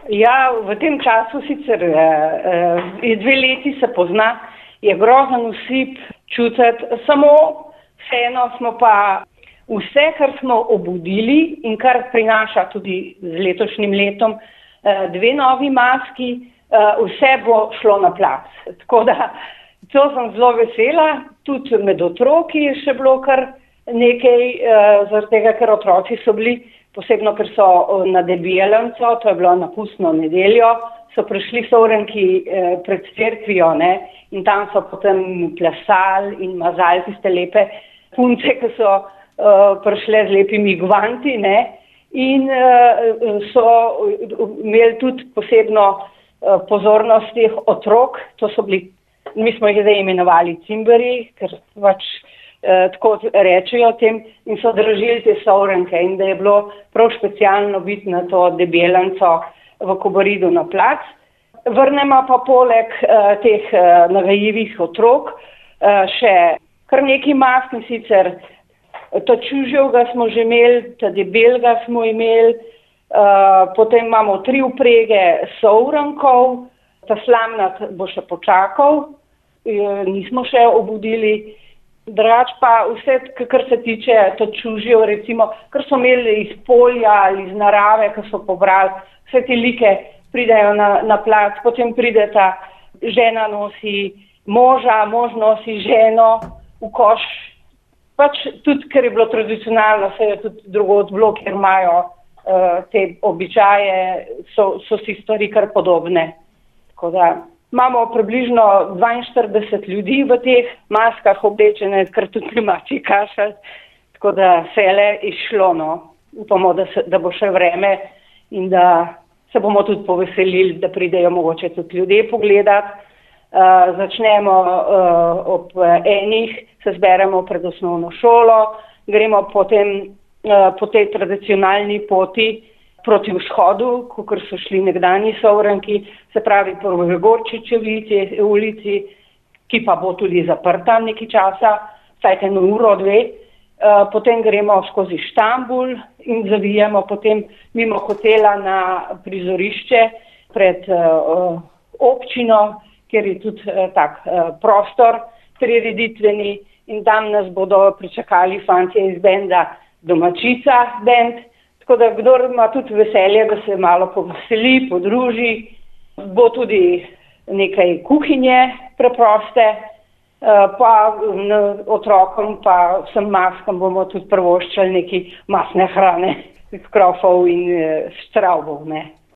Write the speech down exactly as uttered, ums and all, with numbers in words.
Ja, v tem času sicer je dve leti se pozna, je grozen usip čutiti, samo vseeno smo pa vse, kar smo obudili in kar prinaša tudi z letošnjim letom dve novi maski, vse bo šlo na plac. Tako da to sem zelo vesela, tudi med otroki je še bilo kar nekaj, zaradi tega, ker otroci so bili, posebno, ker so na Debelenco, to je bilo na pustno nedeljo, so prišli sovrenki eh, pred cerkvijo, ne, in tam so potem plesali in mazali tiste lepe punce, ki so uh, prišle z lepimi gvanti, ne, in uh, so imeli tudi posebno uh, pozornost teh otrok, to so bili, mi smo jih zdaj imenovali cimberi, ker pač Eh, tako rečejo tem in so držili te sovrenke in da je bilo prav specialno biti na to Debelenco v Kobaridu na plac. Vrnemo pa poleg eh, teh eh, nagajivih otrok eh, še kar nekaj mask, in sicer ta čuževga smo že imeli, ta debelga smo imeli, eh, potem imamo tri uprege sovrenkov, ta slamnat bo še počakal, eh, nismo še obudili. Drugač pa vse, kar se tiče to čužev, recimo, kar so imeli iz polja ali iz narave, kar so pobrali, vse te like pridejo na, na plac, potem prideta, žena nosi moža, mož nosi ženo v koš, pač tudi, ker je bilo tradicionalno, se je tudi drugod bilo, ker imajo uh, te običaje, so, so si stvari kar podobne. Tako da imamo približno dvainštirideset ljudi v teh maskah oblečene, kar tudi klimači kašalj, tako da se je le izšlo, no. Upamo, da, se, da bo še vreme in da se bomo tudi poveselili, da pridejo mogoče tudi ljudje pogledati. Uh, začnemo uh, ob enih, se zberemo pred osnovno šolo, gremo potem uh, po tej tradicionalni poti proti vzhodu, kakor so šli nekdanji sovrenki, se pravi po Gregorčičevi ulici, ki pa bo tudi zaprta nekaj časa, vsaj eno uro, dve. Uh, potem gremo skozi Štambul in zavijemo potem mimo hotela na prizorišče pred uh, občino, kjer je tudi uh, tak uh, prostor prireditveni, in tam nas bodo pričakali fantje iz benda Domačica bend. Tako da kdor ima tudi veselje, da se malo poveseli, podruži, bo tudi nekaj kuhinje preproste, pa otrokom pa vsem maskam bomo tudi privoščili nekaj masne hrane, krofov in štravbov, ne.